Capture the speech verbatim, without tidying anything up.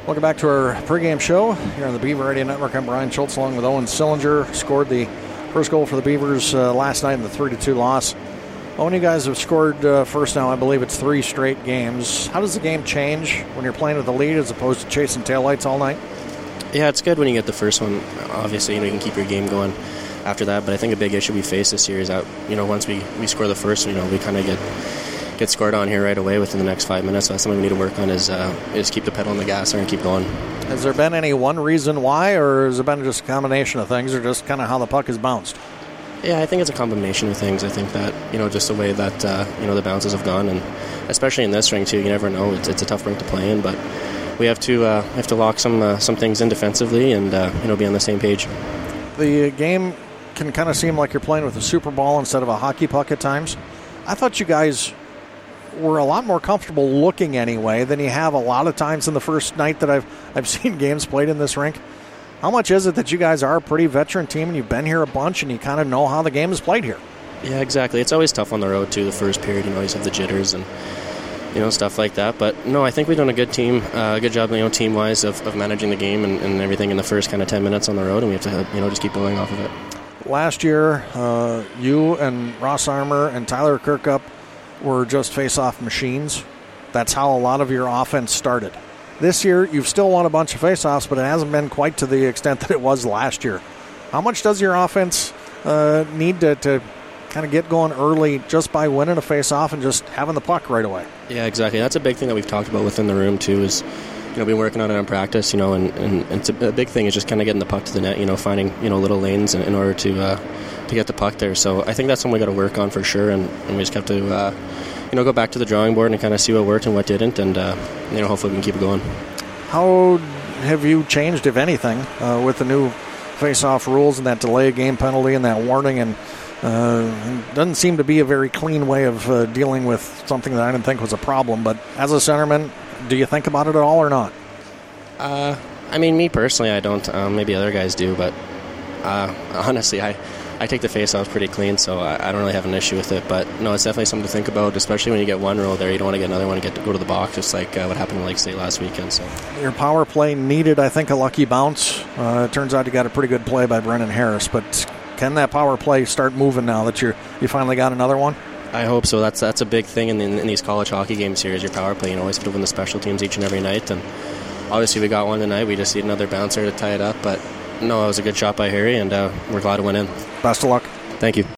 Welcome back to our pregame show here on the Beaver Radio Network. I'm Brian Schultz along with Owen Sillinger. Scored the first goal for the Beavers uh, last night in the three to two loss. Owen, you guys have scored uh, first now, I believe it's three straight games. How does the game change when you're playing with the lead as opposed to chasing taillights all night? Yeah, it's good when you get the first one. Obviously, you know, you can keep your game going after that. But I think a big issue we face this year is that, you know, once we, we score the first, you know, we kind of get get scored on here right away within the next five minutes. So that's something we need to work on is uh, is keep the pedal on the gas there and keep going. Has there been any one reason why, or has it been just a combination of things, or just kind of how the puck is bounced? Yeah, I think it's a combination of things. I think that, you know, just the way that, uh, you know, the bounces have gone, and especially in this ring, too, you never know. It's, it's a tough ring to play in, but we have to uh, have to lock some uh, some things in defensively and, uh, you know, be on the same page. The game can kind of seem like you're playing with a super ball instead of a hockey puck at times. I thought you guys were a lot more comfortable looking anyway than you have a lot of times in the first night that I've I've seen games played in this rink. How much is it that you guys are a pretty veteran team and you've been here a bunch and you kind of know how the game is played here? Yeah, exactly. It's always tough on the road, too, the first period. You know, you have the jitters and, you know, stuff like that. But, no, I think we've done a good team, uh, a good job, you know, team-wise of, of managing the game and, and everything in the first kind of ten minutes on the road, and we have to, you know, just keep going off of it. Last year, uh, you and Ross Armour and Tyler Kirkup were just face-off machines. That's how a lot of your offense started. This year, you've still won a bunch of face-offs, but it hasn't been quite to the extent that it was last year. How much does your offense uh, need to, to kind of get going early just by winning a face-off and just having the puck right away? Yeah, exactly. That's a big thing that we've talked about within the room, too, is, you know, been working on it in practice, you know, and, and, and it's a, a big thing is just kind of getting the puck to the net, you know, finding, you know, little lanes in, in order to uh, to get the puck there. So I think that's something we got to work on for sure, and, and we just have to, uh, you know, go back to the drawing board and kind of see what worked and what didn't, and, uh, you know, hopefully we can keep it going. How have you changed, if anything, uh, with the new face-off rules and that delay game penalty and that warning? And uh, it doesn't seem to be a very clean way of uh, dealing with something that I didn't think was a problem. But as a centerman, do you think about it at all or not? Uh, I mean, me personally, I don't. Um, maybe other guys do, but uh, honestly, I, I take the face-offs pretty clean, so I, I don't really have an issue with it. But no, it's definitely something to think about, especially when you get one roll there. You don't want to get another one and get to go to the box, just like uh, what happened in Lake State last weekend. So your power play needed, I think, a lucky bounce. Uh, it turns out you got a pretty good play by Brennan Harris, but can that power play start moving now that you you finally got another one? I hope so. That's that's a big thing in, in, in these college hockey games here is your power play. You always have to win the special teams each and every night, and obviously we got one tonight. We just need another bouncer to tie it up, but no, it was a good shot by Harry, and uh, we're glad to win in. Best of luck. Thank you.